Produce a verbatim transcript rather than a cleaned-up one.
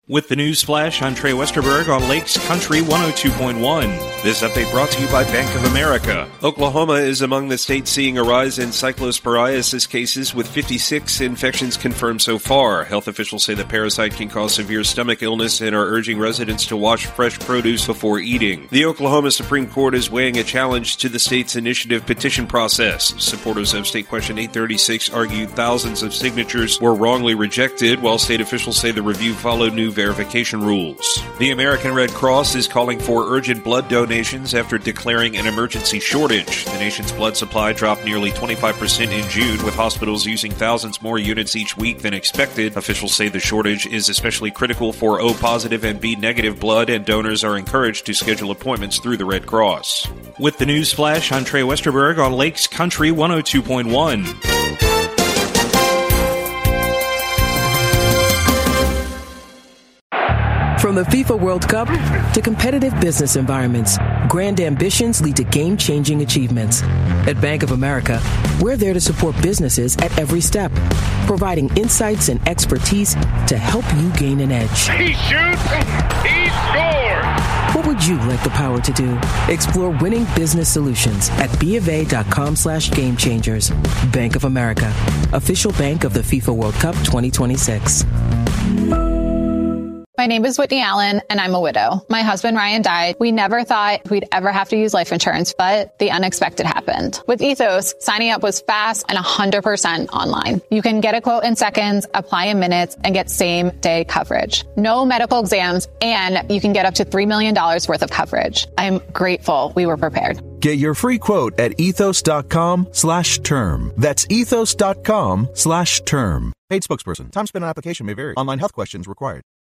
With the news flash, I'm Trey Westerberg on Lakes Country one oh two point one. This update brought to you by Bank of America. Oklahoma is among the states seeing a rise in cyclosporiasis cases, with fifty-six infections confirmed so far. Health officials say the parasite can cause severe stomach illness and are urging residents to wash fresh produce before eating. The Oklahoma Supreme Court is weighing a challenge to the state's initiative petition process. Supporters of State Question eight thirty-six argued thousands of signatures were wrongly rejected, while state officials say the review followed new verification rules. The American Red Cross is calling for urgent blood donations after declaring an emergency shortage. The nation's blood supply dropped nearly twenty-five percent in June, with hospitals using thousands more units each week than expected. Officials say the shortage is especially critical for O-positive and B-negative blood, and donors are encouraged to schedule appointments through the Red Cross. With the news flash, I'm Trey Westerberg on Lakes Country one oh two point one. From the FIFA World Cup to competitive business environments, grand ambitions lead to game-changing achievements. At Bank of America, we're there to support businesses at every step, providing insights and expertise to help you gain an edge. He shoots, he scores! What would you like the power to do? Explore winning business solutions at bofa.com slash game changers. Bank of America, official bank of the FIFA World Cup twenty twenty-six. My name is Whitney Allen, and I'm a widow. My husband, Ryan, died. We never thought we'd ever have to use life insurance, but the unexpected happened. With Ethos, signing up was fast and one hundred percent online. You can get a quote in seconds, apply in minutes, and get same-day coverage. No medical exams, and you can get up to three million dollars worth of coverage. I'm grateful we were prepared. Get your free quote at ethos.com slash term. That's ethos.com slash term. Paid spokesperson. Time spent on application may vary. Online health questions required.